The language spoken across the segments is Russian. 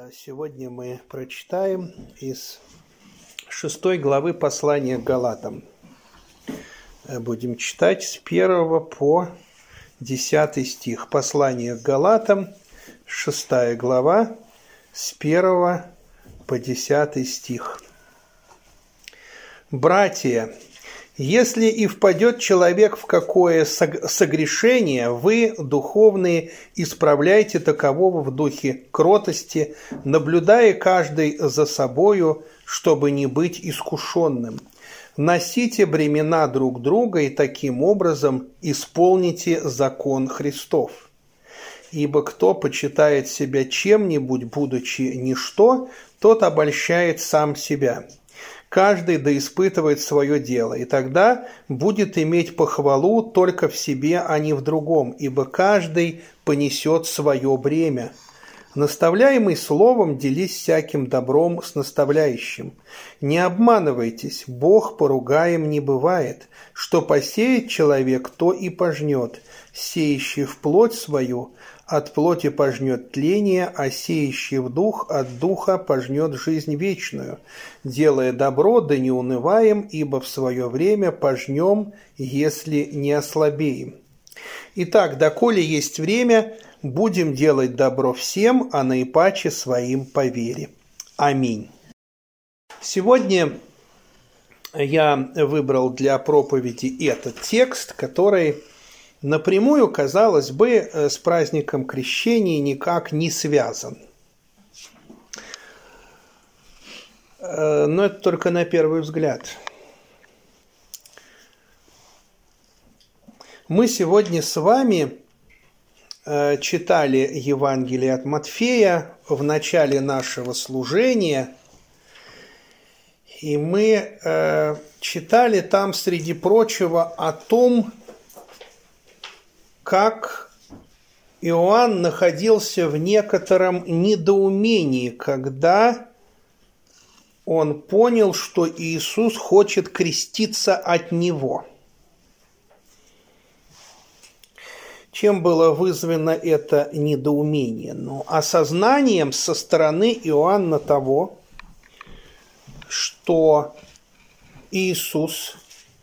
Сегодня мы прочитаем из 6 главы послания к Галатам. Будем читать с 1 по 10 стих. Послание к Галатам, 6 глава, с 1 по 10 стих. «Братья, если и впадет человек в какое согрешение, вы, духовные, исправляйте такового в духе кротости, наблюдая каждый за собою, чтобы не быть искушенным. Носите бремена друг друга и таким образом исполните закон Христов. Ибо кто почитает себя чем-нибудь, будучи ничто, тот обольщает сам себя. Каждый да испытывает свое дело, и тогда будет иметь похвалу только в себе, а не в другом, ибо каждый понесет свое бремя. Наставляемый словом, делись всяким добром с наставляющим. Не обманывайтесь, Бог поругаем не бывает. Что посеет человек, то и пожнет. Сеющий в плоть свою, от плоти пожнет тление, а сеющий в дух, от духа пожнет жизнь вечную. Делая добро, да не унываем, ибо в свое время пожнем, если не ослабеем. Итак, доколе есть время, будем делать добро всем, а наипаче своим по вере. Аминь». Сегодня я выбрал для проповеди этот текст, который напрямую, казалось бы, с праздником Крещения никак не связан. Но это только на первый взгляд. Мы сегодня с вами читали Евангелие от Матфея в начале нашего служения, и мы читали там, среди прочего, о том, как Иоанн находился в некотором недоумении, когда он понял, что Иисус хочет креститься от него. Чем было вызвано это недоумение? Ну, осознанием со стороны Иоанна того, что Иисус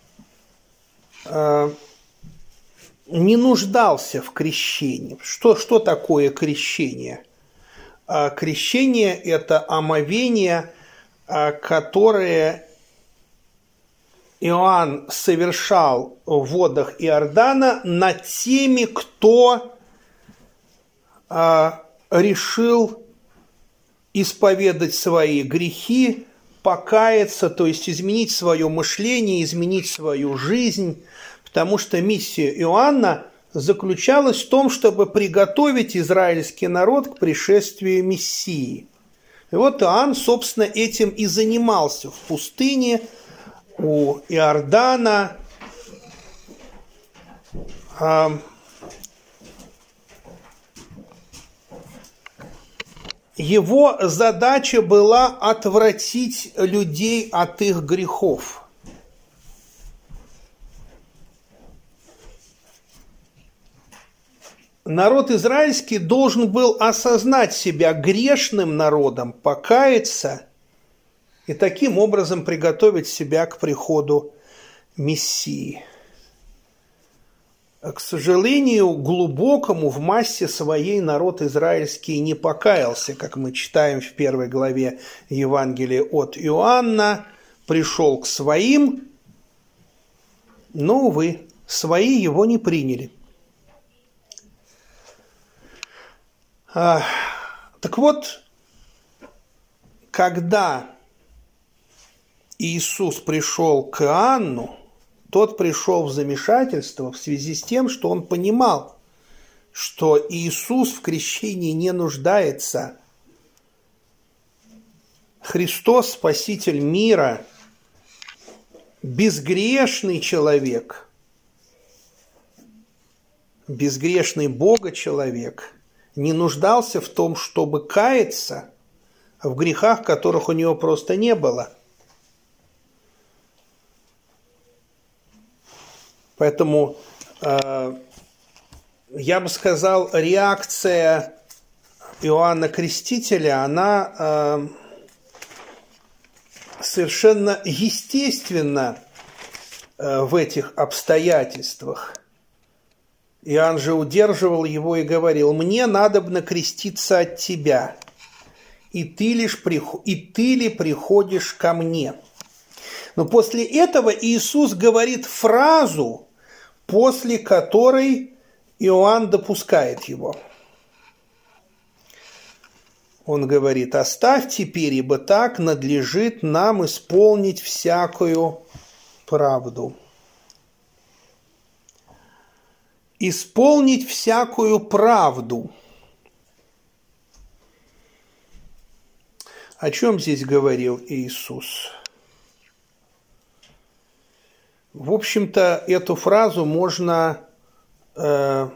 не нуждался в крещении. Что такое крещение? Крещение – это омовение, которое Иоанн совершал в водах Иордана над теми, кто решил исповедать свои грехи, покаяться, то есть изменить свое мышление, изменить свою жизнь, потому что миссия Иоанна заключалась в том, чтобы приготовить израильский народ к пришествию Мессии. И вот Иоанн, собственно, этим и занимался в пустыне, у Иордана. Его задача была отвратить людей от их грехов. Народ израильский должен был осознать себя грешным народом, покаяться и таким образом приготовить себя к приходу Мессии. К сожалению, глубокому в массе своей народ израильский не покаялся, как мы читаем в 1 главе Евангелия от Иоанна, пришел к своим, но, увы, свои его не приняли. Так вот, когда Иисус пришел к Иоанну, тот пришел в замешательство в связи с тем, что он понимал, что Иисус в крещении не нуждается. Христос, Спаситель мира, безгрешный человек, безгрешный Бога человек, не нуждался в том, чтобы каяться в грехах, которых у него просто не было. Поэтому я бы сказал, реакция Иоанна Крестителя, она совершенно естественна в этих обстоятельствах. Иоанн же удерживал его и говорил: «Мне надобно креститься от тебя, и ты ли приходишь ко мне?» Но после этого Иисус говорит фразу, после которой Иоанн допускает его. Он говорит: «Оставь теперь, ибо так надлежит нам исполнить всякую правду». Исполнить всякую правду. О чем здесь говорил Иисус? В общем-то, эту фразу можно как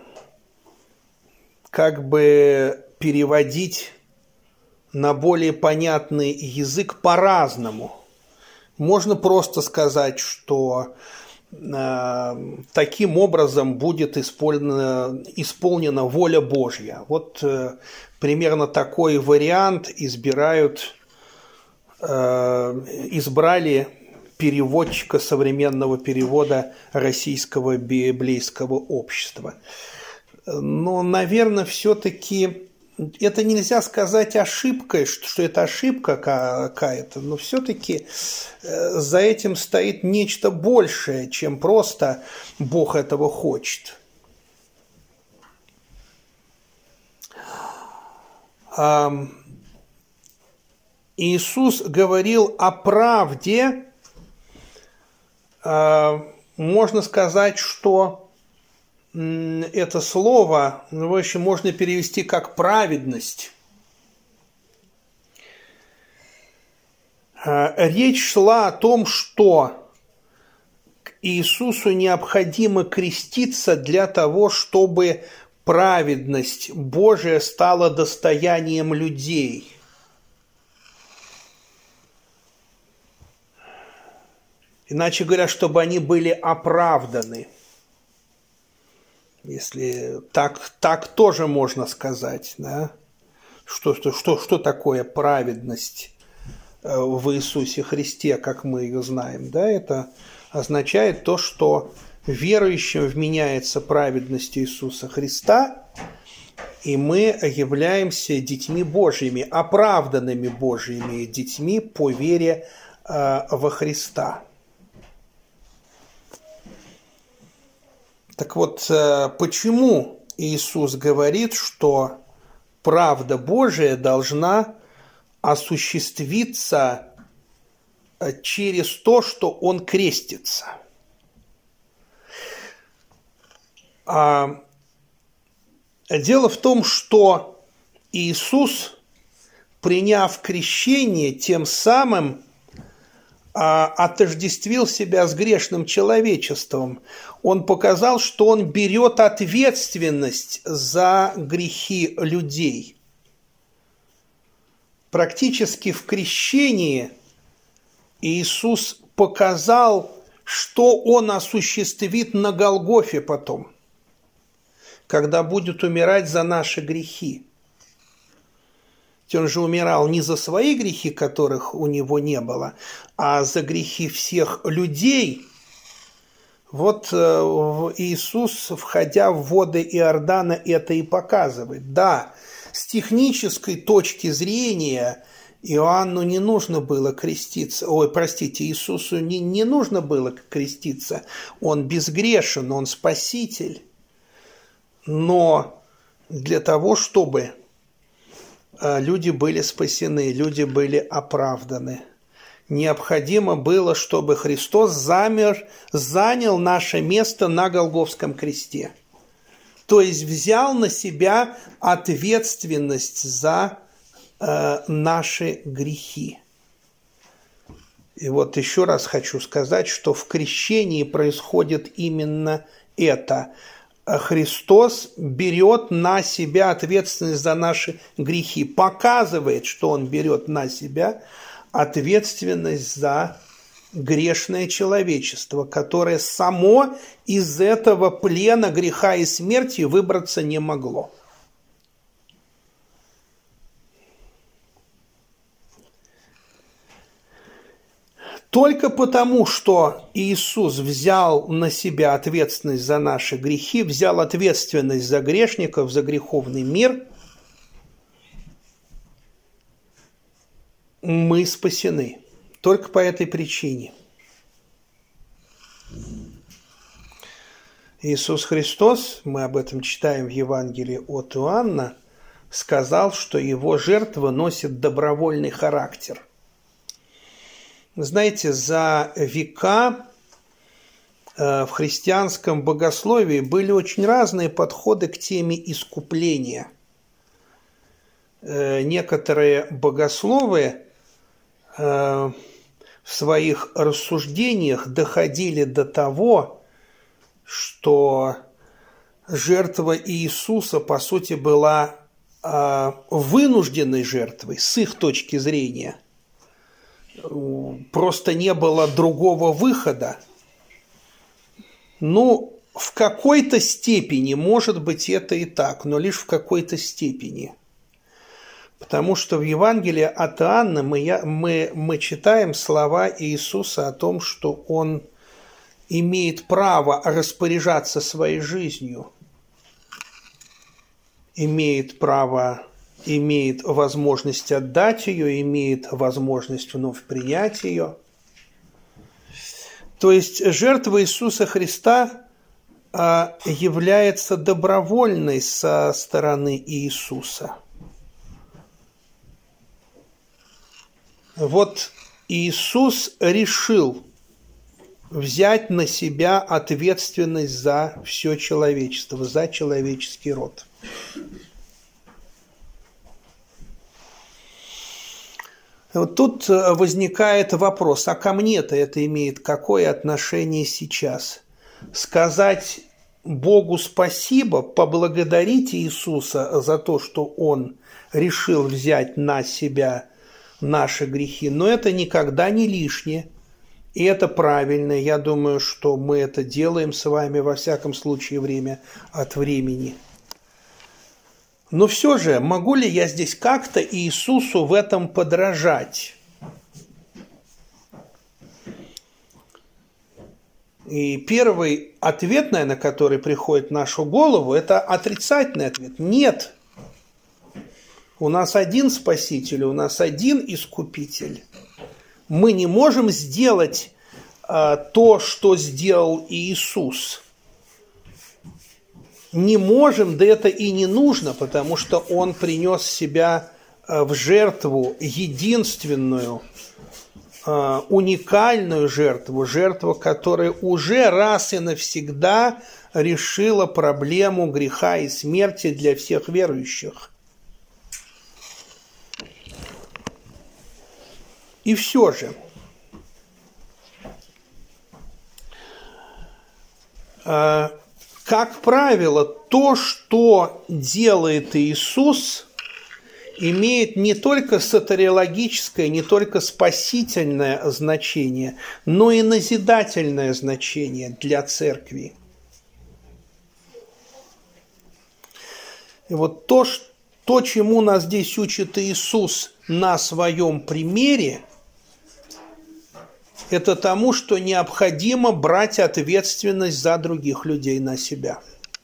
бы переводить на более понятный язык по-разному. Можно просто сказать, что таким образом будет исполнена воля Божья. Вот примерно такой вариант избрали переводчика современного перевода Российского библейского общества. Но, наверное, все-таки это нельзя сказать ошибкой, что это ошибка какая-то, но все-таки за этим стоит нечто большее, чем просто Бог этого хочет. Иисус говорил о правде. Можно сказать, что это слово, его еще можно перевести как праведность. Речь шла о том, что Иисусу необходимо креститься для того, чтобы праведность Божия стала достоянием людей. Иначе говоря, чтобы они были оправданы. Если так тоже можно сказать, да? Что такое праведность в Иисусе Христе, как мы ее знаем, да? Это означает то, что верующим вменяется праведность Иисуса Христа, и мы являемся детьми Божьими, оправданными Божьими детьми по вере во Христа. Так вот, почему Иисус говорит, что правда Божия должна осуществиться через то, что Он крестится? Дело в том, что Иисус, приняв крещение, тем самым отождествил себя с грешным человечеством. Он показал, что он берет ответственность за грехи людей. Практически в крещении Иисус показал, что он осуществит на Голгофе потом, когда будет умирать за наши грехи. Он же умирал не за свои грехи, которых у него не было, а за грехи всех людей. Вот Иисус, входя в воды Иордана, это и показывает. Да, с технической точки зрения Иоанну не нужно было креститься. Иисусу не нужно было креститься. Он безгрешен, он спаситель. Но для того, чтобы люди были спасены, люди были оправданы, необходимо было, чтобы Христос занял наше место на Голгофском кресте. То есть взял на себя ответственность за наши грехи. И вот еще раз хочу сказать, что в крещении происходит именно это. Христос берет на себя ответственность за наши грехи, показывает, что Он берет на себя ответственность за грешное человечество, которое само из этого плена греха и смерти выбраться не могло. Только потому, что Иисус взял на себя ответственность за наши грехи, взял ответственность за грешников, за греховный мир, мы спасены. Только по этой причине. Иисус Христос, мы об этом читаем в Евангелии от Иоанна, сказал, что его жертва носит добровольный характер. Знаете, за века в христианском богословии были очень разные подходы к теме искупления. Некоторые богословы в своих рассуждениях доходили до того, что жертва Иисуса, по сути, была вынужденной жертвой с их точки зрения. Просто не было другого выхода. Ну, в какой-то степени, может быть, это и так, но лишь в какой-то степени. Потому что в Евангелии от Иоанна мы читаем слова Иисуса о том, что Он имеет право распоряжаться своей жизнью, имеет возможность отдать ее, имеет возможность вновь принять ее. То есть жертва Иисуса Христа является добровольной со стороны Иисуса. Вот Иисус решил взять на себя ответственность за все человечество, за человеческий род. Вот тут возникает вопрос, а ко мне-то это имеет какое отношение сейчас? Сказать Богу спасибо, поблагодарить Иисуса за то, что Он решил взять на себя наши грехи, но это никогда не лишнее. И это правильно. Я думаю, что мы это делаем с вами, во всяком случае, время от времени. Но все же, могу ли я здесь как-то Иисусу в этом подражать? И первый ответ, наверное, который приходит в нашу голову, это отрицательный ответ. Нет. У нас один Спаситель, у нас один Искупитель. Мы не можем сделать то, что сделал Иисус. Не можем, да это и не нужно, потому что Он принес себя в жертву единственную, уникальную жертву, которая уже раз и навсегда решила проблему греха и смерти для всех верующих. И все же, как правило, то, что делает Иисус, имеет не только сотариологическое, не только спасительное значение, но и назидательное значение для церкви. И вот то, чему нас здесь учит Иисус на своем примере, это тому, что необходимо брать ответственность за других людей на себя.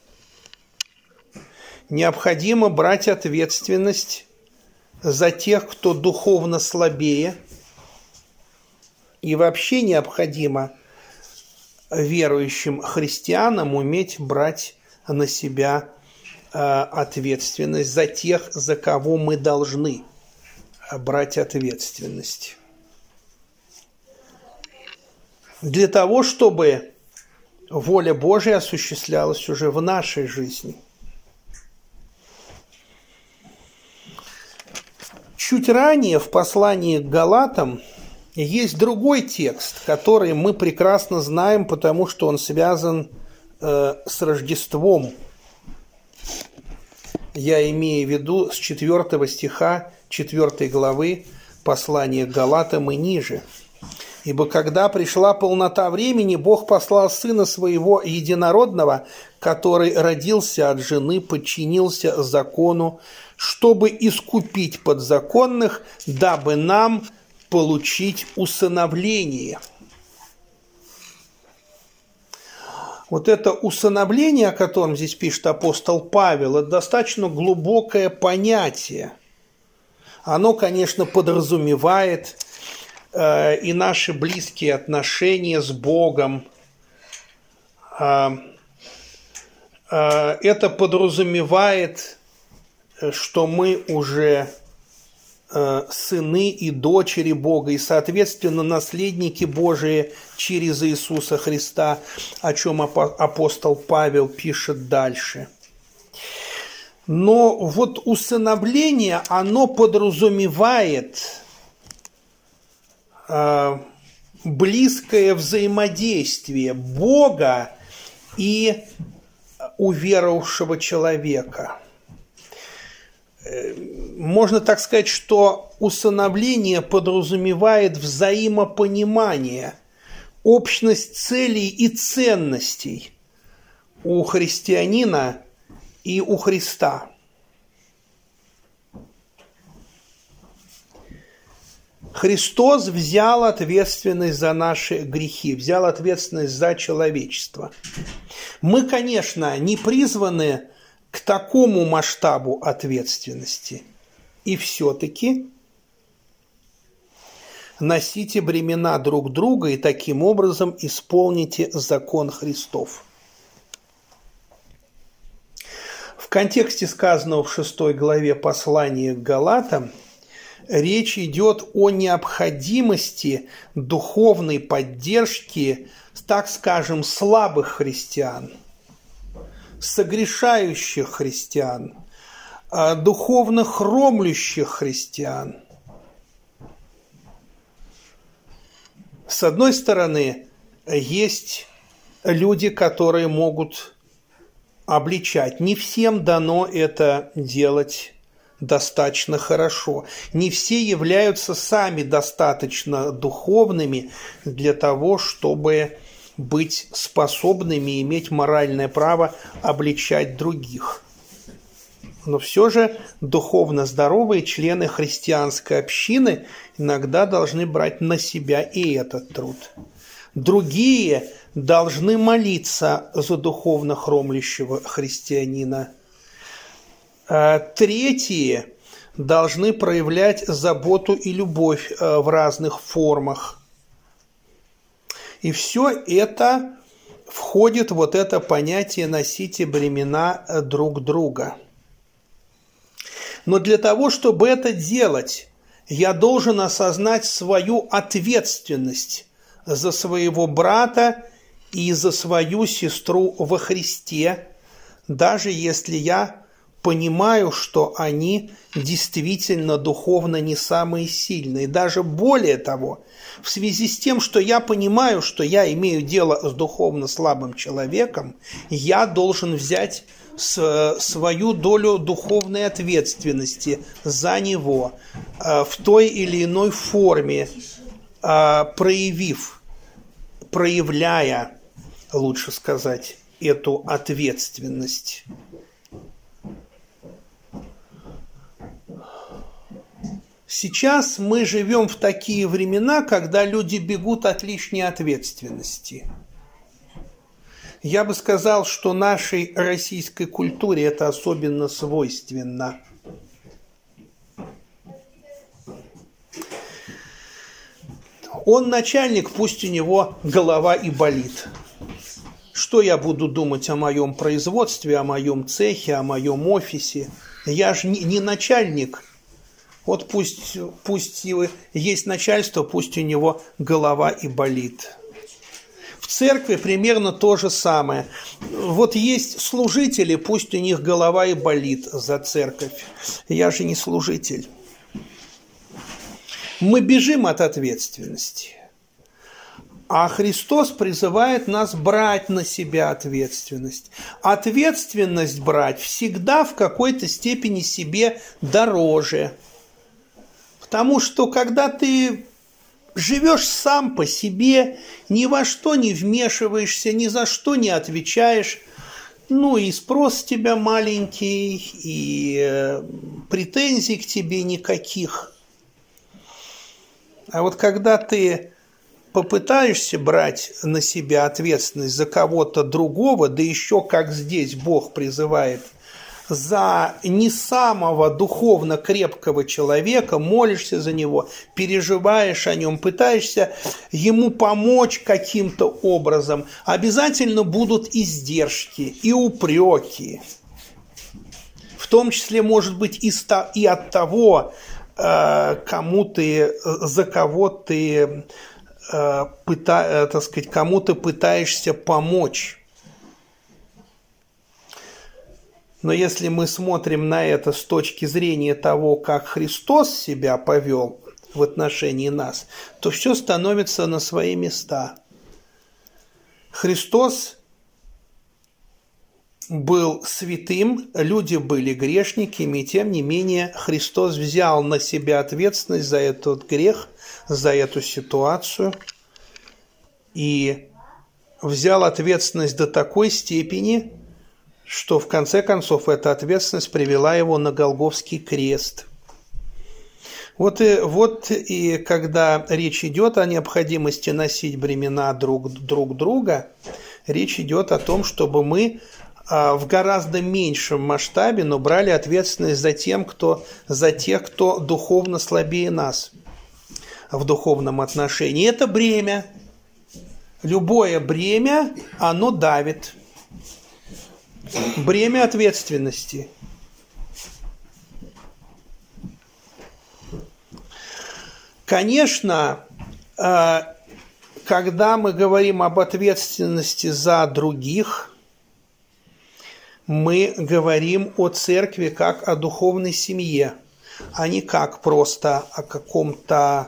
Необходимо брать ответственность за тех, кто духовно слабее. И вообще необходимо верующим христианам уметь брать на себя ответственность за тех, за кого мы должны брать ответственность. Для того, чтобы воля Божия осуществлялась уже в нашей жизни. Чуть ранее в послании к Галатам есть другой текст, который мы прекрасно знаем, потому что он связан с Рождеством. Я имею в виду с 4 стиха 4 главы послания к Галатам и ниже. «Ибо когда пришла полнота времени, Бог послал Сына Своего Единородного, который родился от жены, подчинился закону, чтобы искупить подзаконных, дабы нам получить усыновление. Вот это усыновление, о котором здесь пишет апостол Павел, это достаточно глубокое понятие. Оно, конечно, подразумевает и наши близкие отношения с Богом. Это подразумевает, что мы уже сыны и дочери Бога, и, соответственно, наследники Божии через Иисуса Христа, о чем апостол Павел пишет дальше. Но вот усыновление, оно подразумевает близкое взаимодействие Бога и уверовавшего человека. Можно так сказать, что усыновление подразумевает взаимопонимание, общность целей и ценностей у христианина и у Христа. Христос взял ответственность за наши грехи, взял ответственность за человечество. Мы, конечно, не призваны к такому масштабу ответственности. И все-таки носите бремена друг друга и таким образом исполните закон Христов. В контексте сказанного в 6 главе послания к Галатам речь идет о необходимости духовной поддержки, так скажем, слабых христиан, согрешающих христиан, духовно хромлющих христиан. С одной стороны, есть люди, которые могут обличать. Не всем дано это делать достаточно хорошо. Не все являются сами достаточно духовными для того, чтобы быть способными иметь моральное право обличать других. Но все же духовно здоровые члены христианской общины иногда должны брать на себя и этот труд. Другие должны молиться за духовно хромлящего христианина. Третьи должны проявлять заботу и любовь в разных формах. И все это входит в вот это понятие «носите бремена друг друга». Но для того, чтобы это делать, я должен осознать свою ответственность за своего брата и за свою сестру во Христе, даже если я понимаю, что они действительно духовно не самые сильные. Даже более того, в связи с тем, что я понимаю, что я имею дело с духовно слабым человеком, я должен взять свою долю духовной ответственности за него в той или иной форме, проявляя, лучше сказать, эту ответственность. Сейчас мы живем в такие времена, когда люди бегут от лишней ответственности. Я бы сказал, что нашей российской культуре это особенно свойственно. Он начальник, пусть у него голова и болит. Что я буду думать о моем производстве, о моем цехе, о моем офисе? Я же не начальник. Вот пусть есть начальство, пусть у него голова и болит. В церкви примерно то же самое. Вот есть служители, пусть у них голова и болит за церковь. Я же не служитель. Мы бежим от ответственности. А Христос призывает нас брать на себя ответственность. Ответственность брать всегда в какой-то степени себе дороже. Потому что когда ты живешь сам по себе, ни во что не вмешиваешься, ни за что не отвечаешь, ну и спрос с тебя маленький, и претензий к тебе никаких. А вот когда ты попытаешься брать на себя ответственность за кого-то другого, да еще как здесь Бог призывает, за не самого духовно крепкого человека, молишься за него, переживаешь о нем, пытаешься ему помочь каким-то образом, обязательно будут издержки и упреки. В том числе, может быть, и от того, кому ты, за кого ты, так сказать, кому ты пытаешься помочь. Но если мы смотрим на это с точки зрения того, как Христос себя повел в отношении нас, то все становится на свои места. Христос был святым, люди были грешниками, и тем не менее Христос взял на себя ответственность за этот грех, за эту ситуацию, и взял ответственность до такой степени, что в конце концов эта ответственность привела его на Голгофский крест. Вот и когда речь идет о необходимости носить бремена друг друга, речь идет о том, чтобы мы в гораздо меньшем масштабе, но брали ответственность за тех, кто духовно слабее нас в духовном отношении. Это бремя. Любое бремя, оно давит. Бремя ответственности. Конечно, когда мы говорим об ответственности за других, мы говорим о церкви как о духовной семье, а не как просто о каком-то,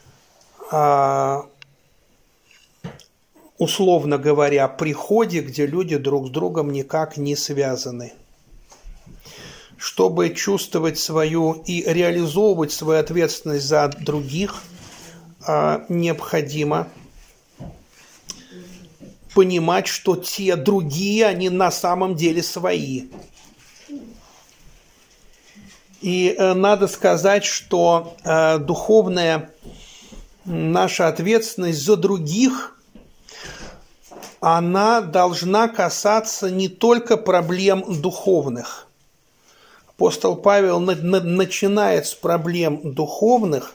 условно говоря, приходе, где люди друг с другом никак не связаны. Чтобы чувствовать свою и реализовывать свою ответственность за других, необходимо понимать, что те другие, они на самом деле свои. И надо сказать, что духовная наша ответственность за других, она должна касаться не только проблем духовных. Апостол Павел начинает с проблем духовных,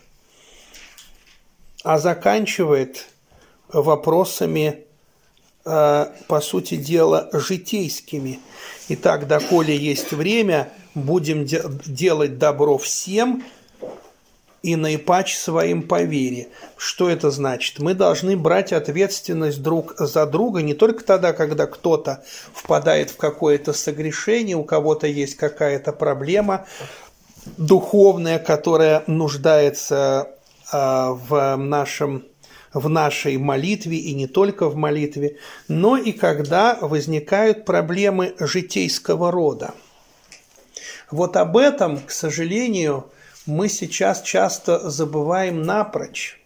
а заканчивает вопросами, по сути дела, житейскими. Итак, доколе есть время, будем делать добро всем и наипаче своим по вере. Что это значит? Мы должны брать ответственность друг за друга не только тогда, когда кто-то впадает в какое-то согрешение, у кого-то есть какая-то проблема духовная, которая нуждается в нашей молитве и не только в молитве, но и когда возникают проблемы житейского рода. Вот об этом, к сожалению, мы сейчас часто забываем напрочь.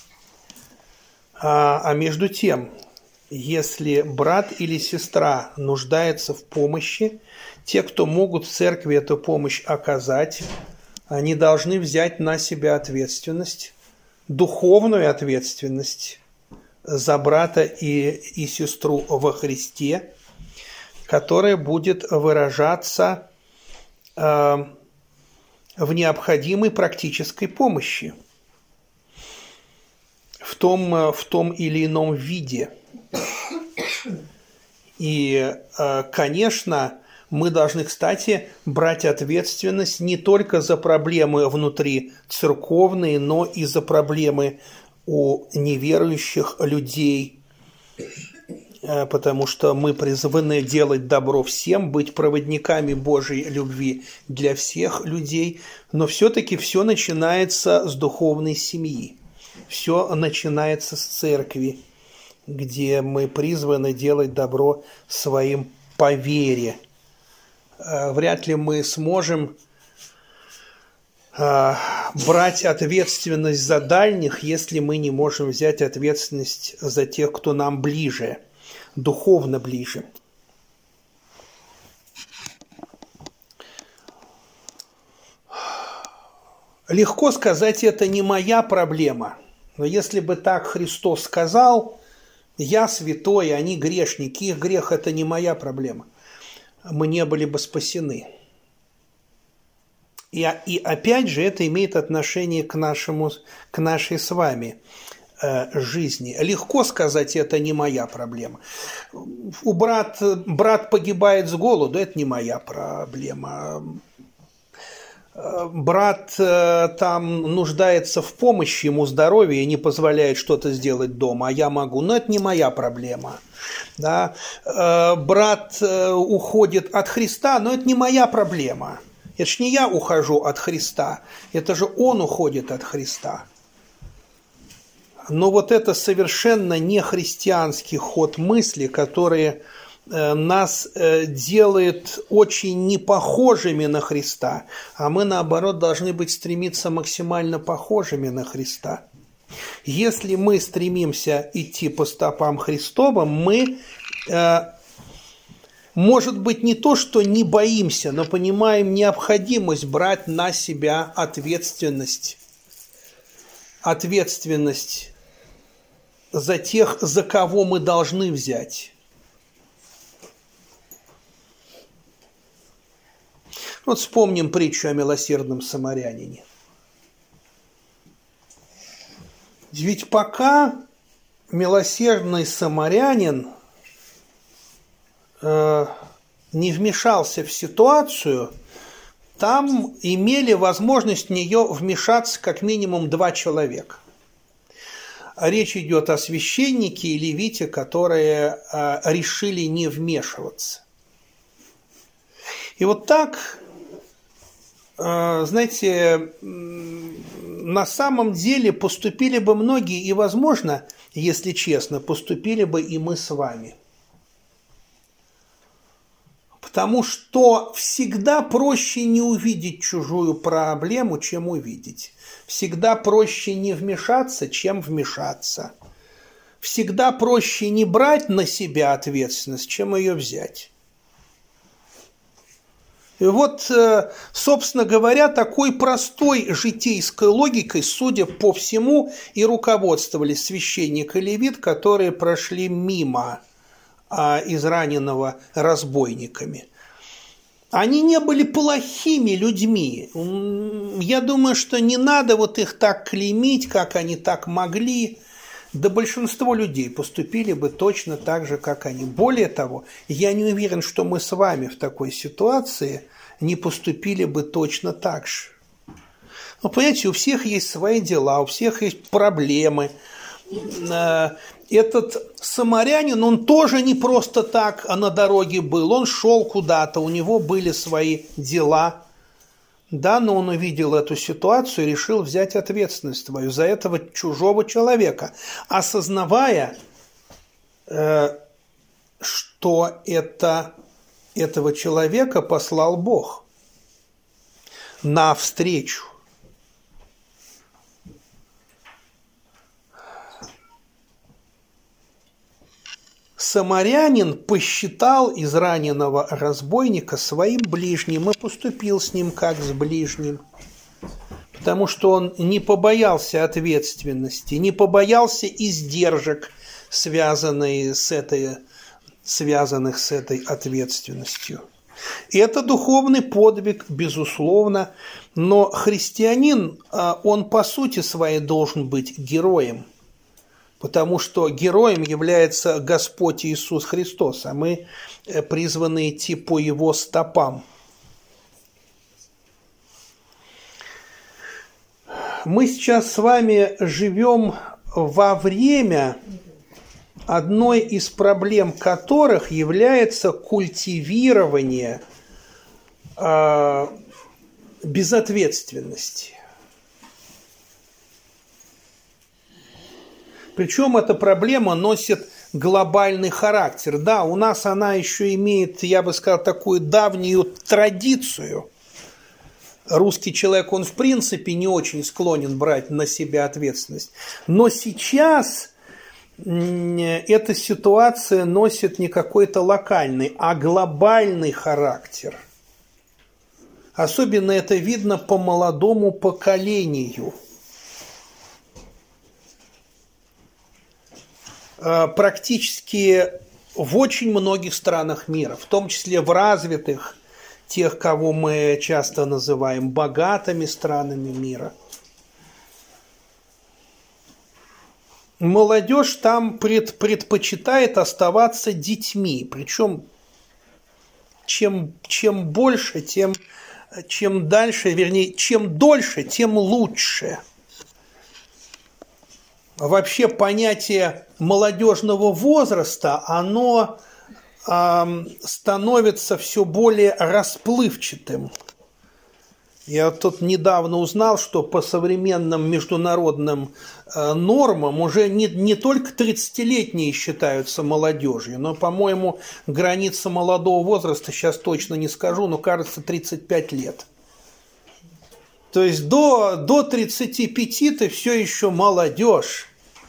А между тем, если брат или сестра нуждается в помощи, те, кто могут в церкви эту помощь оказать, они должны взять на себя ответственность, духовную ответственность за брата и сестру во Христе, которая будет выражаться в необходимой практической помощи в том или ином виде. И, конечно, мы должны, кстати, брать ответственность не только за проблемы внутри церковные, но и за проблемы у неверующих людей, потому что мы призваны делать добро всем, быть проводниками Божьей любви для всех людей, но все-таки все начинается с духовной семьи, все начинается с церкви, где мы призваны делать добро своим по вере. Вряд ли мы сможем брать ответственность за дальних, если мы не можем взять ответственность за тех, кто нам ближе, духовно ближе. Легко сказать, это не моя проблема. Но если бы так Христос сказал, я святой, они грешники, их грех – это не моя проблема, мы не были бы спасены. И опять же это имеет отношение к нашей с вами жизни. Легко сказать, это не моя проблема. Брат погибает с голоду, это не моя проблема. Брат там нуждается в помощи, ему здоровье не позволяет что-то сделать дома, а я могу, но это не моя проблема. Да? Брат уходит от Христа, но это не моя проблема. Это ж не я ухожу от Христа, это же Он уходит от Христа. Но вот это совершенно не христианский ход мысли, который нас делает очень непохожими на Христа, а мы, наоборот, должны стремиться максимально похожими на Христа. Если мы стремимся идти по стопам Христовым, мы, может быть, не то, что не боимся, но понимаем необходимость брать на себя ответственность за тех, за кого мы должны взять. Вот вспомним притчу о милосердном самарянине. Ведь пока милосердный самарянин не вмешался в ситуацию, там имели возможность в нее вмешаться как минимум 2 человека. Речь идет о священнике и левите, которые решили не вмешиваться. И вот так, знаете, на самом деле поступили бы многие, и, возможно, если честно, поступили бы и мы с вами. Потому что всегда проще не увидеть чужую проблему, чем увидеть. Всегда проще не вмешаться, чем вмешаться. Всегда проще не брать на себя ответственность, чем ее взять. И вот, собственно говоря, такой простой житейской логикой, судя по всему, и руководствовались священник и левит, которые прошли мимо израненного разбойниками. Они не были плохими людьми. Я думаю, что не надо вот их так клеймить, как они так могли. Да большинство людей поступили бы точно так же, как они. Более того, я не уверен, что мы с вами в такой ситуации не поступили бы точно так же. Ну, понимаете, у всех есть свои дела, у всех есть проблемы. Этот самарянин, он тоже не просто так на дороге был, он шел куда-то, у него были свои дела, да, но он увидел эту ситуацию и решил взять ответственность свою за этого чужого человека, осознавая, что этого человека послал Бог навстречу. Самарянин посчитал израненного разбойника своим ближним и поступил с ним как с ближним, потому что он не побоялся ответственности, не побоялся издержек, связанных с этой ответственностью. И это духовный подвиг, безусловно, но христианин, он по сути своей должен быть героем. Потому что героем является Господь Иисус Христос, а мы призваны идти по Его стопам. Мы сейчас с вами живем во время, одной из проблем которых является культивирование безответственности. Причем эта проблема носит глобальный характер. Да, у нас она еще имеет, я бы сказал, такую давнюю традицию. Русский человек, он в принципе не очень склонен брать на себя ответственность. Но сейчас эта ситуация носит не какой-то локальный, а глобальный характер. Особенно это видно по молодому поколению. практически в очень многих странах мира, в том числе в развитых, тех, кого мы часто называем богатыми странами мира. Молодежь там предпочитает оставаться детьми, причем чем больше, чем дальше, вернее, чем дольше, тем лучше. Вообще понятие молодежного возраста, оно становится все более расплывчатым. Я тут недавно узнал, что по современным международным нормам уже не только 30-летние считаются молодежью, но, по-моему, граница молодого возраста, сейчас точно не скажу, но кажется 35 лет. То есть до 35 ты все еще молодежь.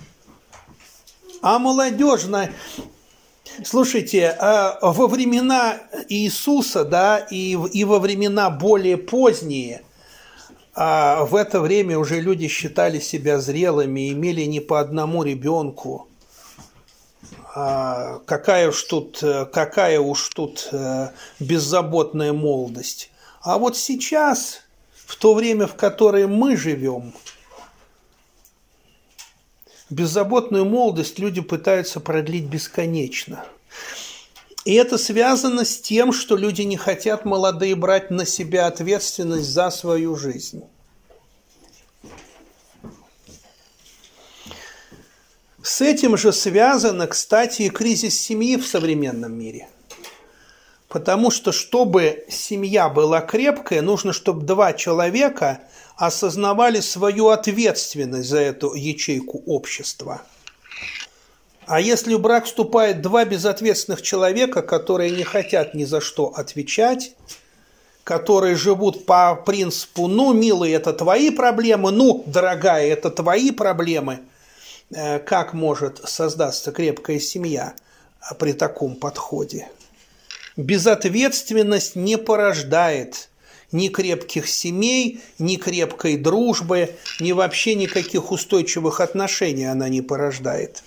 А молодежная... Слушайте, во времена Иисуса, да, и во времена более поздние, в это время уже люди считали себя зрелыми, имели не по одному ребенку. Какая уж тут беззаботная молодость. А вот сейчас, в то время, в которое мы живем, беззаботную молодость люди пытаются продлить бесконечно. И это связано с тем, что люди не хотят, молодые, брать на себя ответственность за свою жизнь. С этим же связано, кстати, и кризис семьи в современном мире. Потому что, чтобы семья была крепкая, нужно, чтобы два человека осознавали свою ответственность за эту ячейку общества. А если в брак вступает два безответственных человека, которые не хотят ни за что отвечать, которые живут по принципу «ну, милый, это твои проблемы», «ну, дорогая, это твои проблемы», как может создаться крепкая семья при таком подходе? Безответственность не порождает ни крепких семей, ни крепкой дружбы, ни вообще никаких устойчивых отношений она не порождает.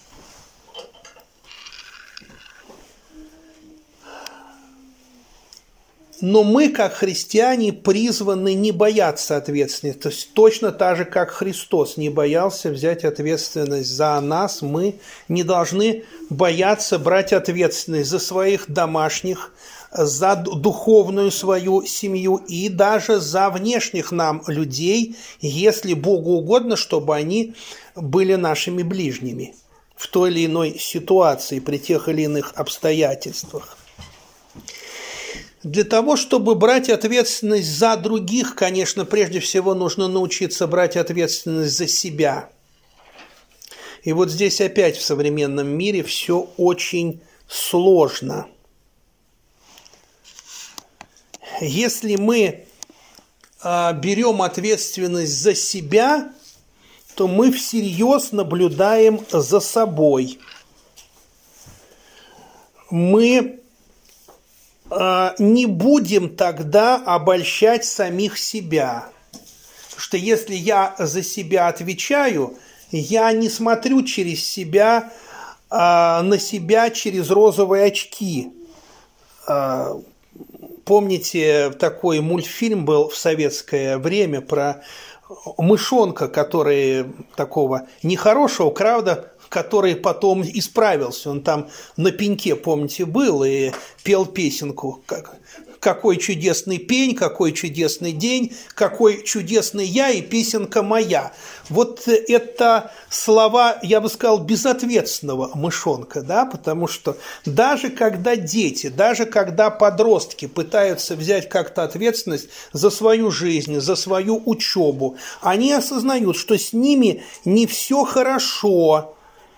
Но мы, как христиане, призваны не бояться ответственности. То есть точно так же, как Христос не боялся взять ответственность за нас, мы не должны бояться брать ответственность за своих домашних, за духовную свою семью и даже за внешних нам людей, если Богу угодно, чтобы они были нашими ближними в той или иной ситуации, при тех или иных обстоятельствах. Для того, чтобы брать ответственность за других, конечно, прежде всего нужно научиться брать ответственность за себя. И вот здесь опять в современном мире все очень сложно. Если мы берем ответственность за себя, то мы всерьез наблюдаем за собой. Мы не будем тогда обольщать самих себя. Потому что если я за себя отвечаю, я не смотрю через себя на себя через розовые очки. Помните, такой мультфильм был в советское время про мышонка, который такого нехорошего, правда, который потом исправился. Он там на пеньке, помните, был и пел песенку «Какой чудесный пень, какой чудесный день, какой чудесный я и песенка моя». Вот это слова, я бы сказал, безответственного мышонка, да, потому что даже когда дети, даже когда подростки пытаются взять как-то ответственность за свою жизнь, за свою учебу, они осознают, что с ними не все хорошо,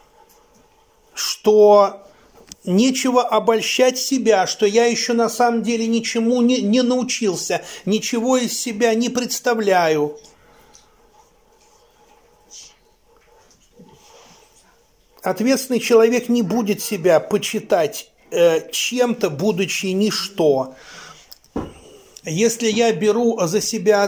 что нечего обольщать себя, что я еще на самом деле ничему не научился, ничего из себя не представляю. Ответственный человек не будет себя почитать чем-то, будучи ничто. Если я беру за себя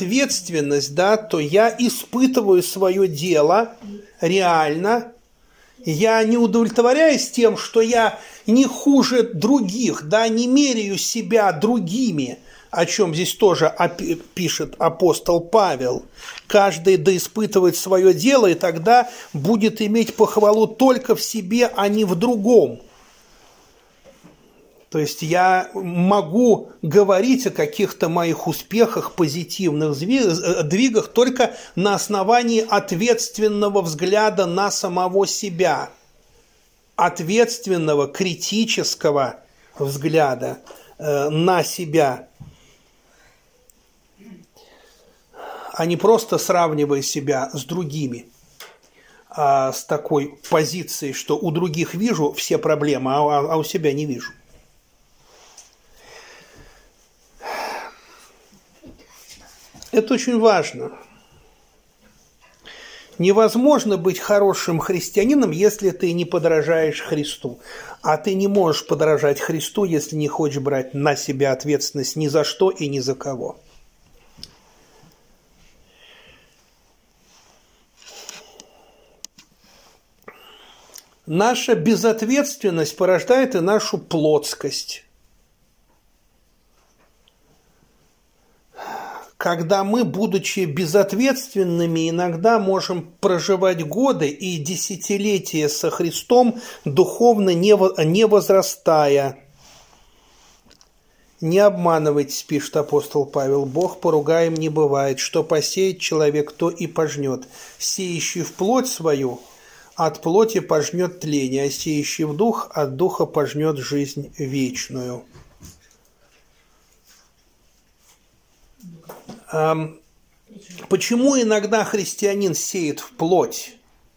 ответственность, да, то я испытываю свое дело реально, Я не удовлетворяюсь тем, что я не хуже других, да, не меряю себя другими, о чем здесь тоже пишет апостол Павел. Каждый да испытывает свое дело, и тогда будет иметь похвалу только в себе, а не в другом. То есть я могу говорить о каких-то моих успехах, позитивных сдвигах только на основании ответственного взгляда на самого себя, ответственного, критического взгляда на себя, а не просто сравнивая себя с другими, а с такой позицией, что у других вижу все проблемы, а у себя не вижу. Это очень важно. Невозможно быть хорошим христианином, если ты не подражаешь Христу. А ты не можешь подражать Христу, если не хочешь брать на себя ответственность ни за что и ни за кого. Наша безответственность порождает и нашу плотскость. Когда мы, будучи безответственными, иногда можем проживать годы и десятилетия со Христом, духовно не возрастая. Не обманывайтесь, пишет апостол Павел, Бог поругаем не бывает, что посеет человек, то и пожнет. Сеющий в плоть свою, от плоти пожнет тление, а сеющий в дух, от духа пожнет жизнь вечную. Почему иногда христианин сеет в плоть?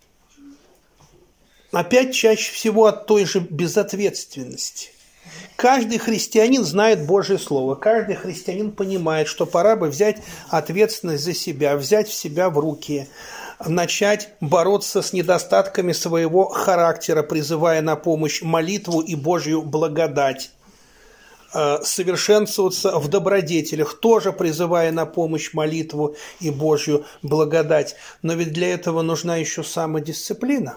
Опять чаще всего от той же безответственности. Каждый христианин знает Божье Слово, каждый христианин понимает, что пора бы взять ответственность за себя, взять себя в руки, начать бороться с недостатками своего характера, призывая на помощь молитву и Божью благодать. Совершенствоваться в добродетелях, тоже призывая на помощь молитву и Божью благодать. Но ведь для этого нужна еще самодисциплина.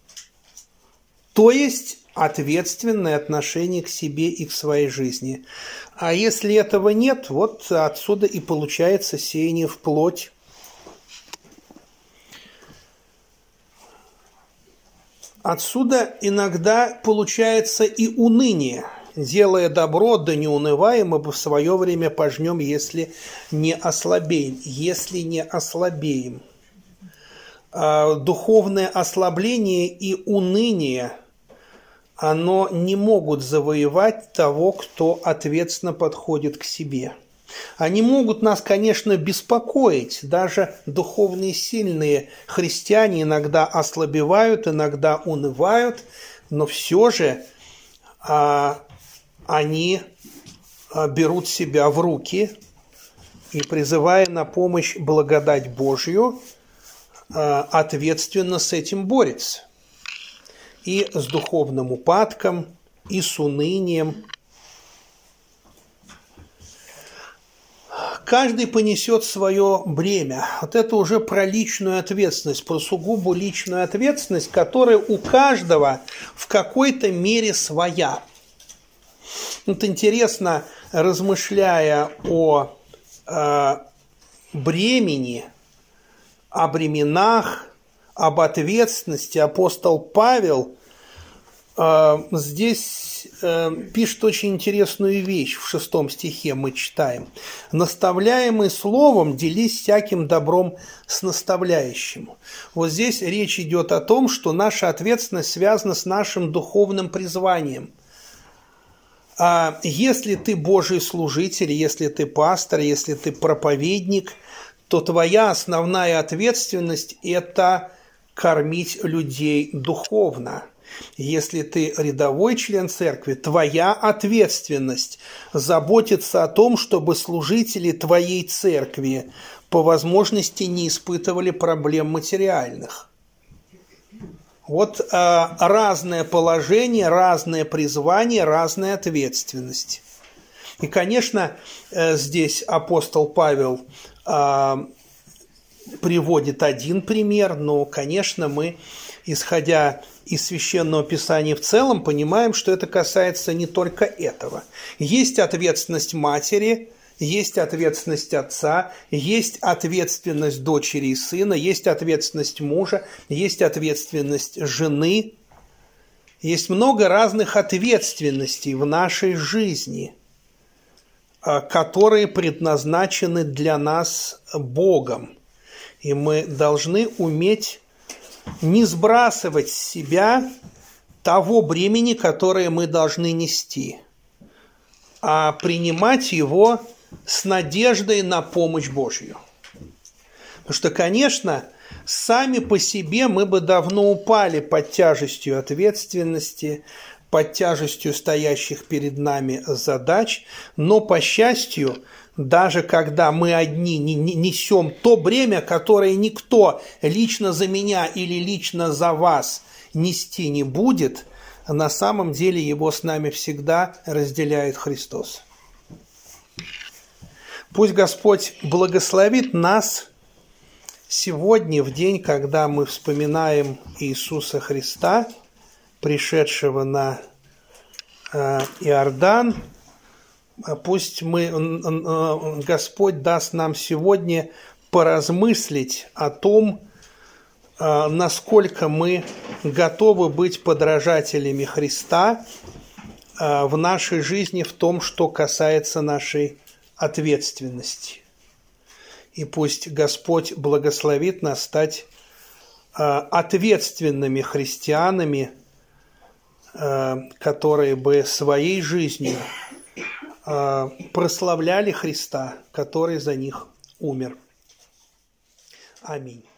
То есть ответственное отношение к себе и к своей жизни. А если этого нет, вот отсюда и получается сеяние в плоть. Отсюда иногда получается и уныние. Делая добро, да не унываем, ибо в свое время пожнем, если не ослабеем. Если не ослабеем. Духовное ослабление и уныние, оно не могут завоевать того, кто ответственно подходит к себе. Они могут нас, конечно, беспокоить. Даже духовные сильные христиане иногда ослабевают, иногда унывают, но все же они берут себя в руки и, призывая на помощь благодать Божью, ответственно с этим борются. И с духовным упадком, и с унынием. Каждый понесет свое бремя. Вот это уже про личную ответственность, про сугубо личную ответственность, которая у каждого в какой-то мере своя. Вот интересно, размышляя о бремени, о бременах, об ответственности, апостол Павел здесь пишет очень интересную вещь. В 6 стихе мы читаем: «Наставляемый словом, делись всяким добром с наставляющим». Вот здесь речь идет о том, что наша ответственность связана с нашим духовным призванием. Если ты Божий служитель, если ты пастор, если ты проповедник, то твоя основная ответственность – это кормить людей духовно. Если ты рядовой член церкви, твоя ответственность – заботиться о том, чтобы служители твоей церкви по возможности не испытывали проблем материальных. Вот разное положение, разное призвание, разная ответственность. И, конечно, здесь апостол Павел приводит один пример, но, конечно, мы, исходя из Священного Писания в целом, понимаем, что это касается не только этого. Есть ответственность матери, есть ответственность отца, есть ответственность дочери и сына, есть ответственность мужа, есть ответственность жены. Есть много разных ответственностей в нашей жизни, которые предназначены для нас Богом. И мы должны уметь не сбрасывать с себя того бремени, которое мы должны нести, а принимать его с надеждой на помощь Божью. Потому что, конечно, сами по себе мы бы давно упали под тяжестью ответственности, под тяжестью стоящих перед нами задач, но, по счастью, даже когда мы одни несем то бремя, которое никто лично за меня или лично за вас нести не будет, на самом деле его с нами всегда разделяет Христос. Пусть Господь благословит нас сегодня, в день, когда мы вспоминаем Иисуса Христа, пришедшего на Иордан. Пусть Господь даст нам сегодня поразмыслить о том, насколько мы готовы быть подражателями Христа в нашей жизни, в том, что касается нашей ответственности. И пусть Господь благословит нас стать ответственными христианами, которые бы своей жизнью прославляли Христа, который за них умер. Аминь.